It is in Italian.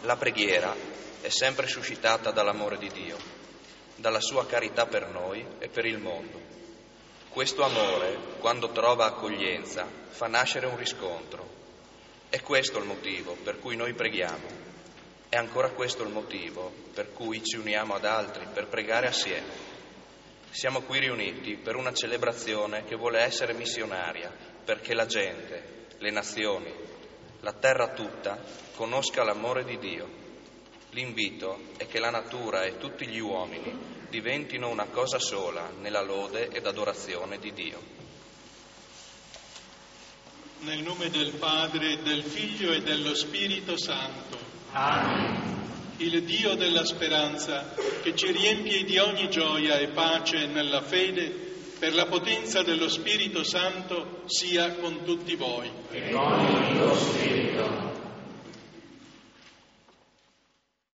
La preghiera è sempre suscitata dall'amore di Dio, dalla sua carità per noi e per il mondo. Questo amore, quando trova accoglienza, fa nascere un riscontro. È questo il motivo per cui noi preghiamo. È ancora questo il motivo per cui ci uniamo ad altri per pregare assieme. Siamo qui riuniti per una celebrazione che vuole essere missionaria, perché la gente, le nazioni, la terra tutta conosca l'amore di Dio. L'invito è che la natura e tutti gli uomini diventino una cosa sola nella lode ed adorazione di Dio. Nel nome del Padre, del Figlio e dello Spirito Santo. Amen. Il Dio della speranza, che ci riempie di ogni gioia e pace nella fede, per la potenza dello Spirito Santo, sia con tutti voi. E con il tuo Spirito.